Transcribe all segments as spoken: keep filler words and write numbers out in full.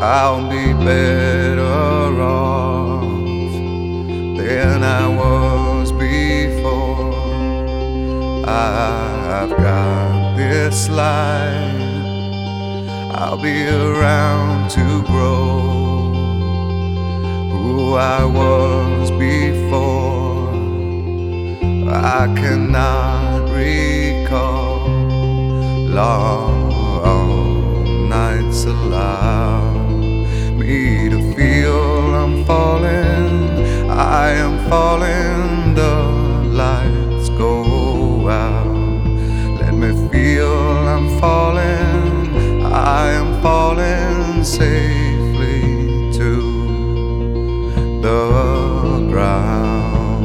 I'll be better off than I was before. I've got this life, I'll be around to grow who I was before. I cannot recall long nights allow me to feel I'm falling, I am falling, the lights go out. Let me feel I'm falling, I am falling safely to the ground.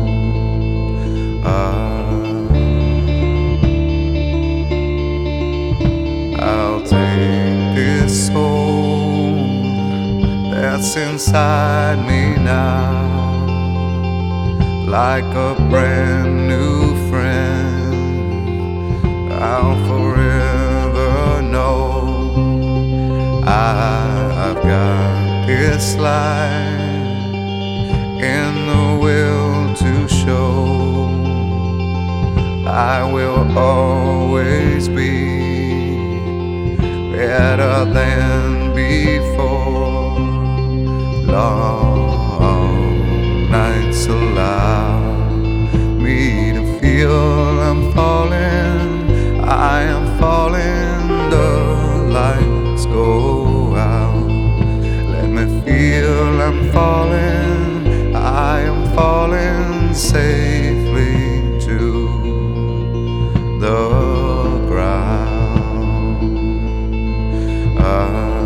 I'll take this soul that's inside me now, like a brand new friend. I'll forever know I've got this life in the will to show. I will always be better than before. Long nights allow me to feel I'm falling, I am falling, the lights go out. Let me feel I'm falling, I am falling safely to the ground. Uh,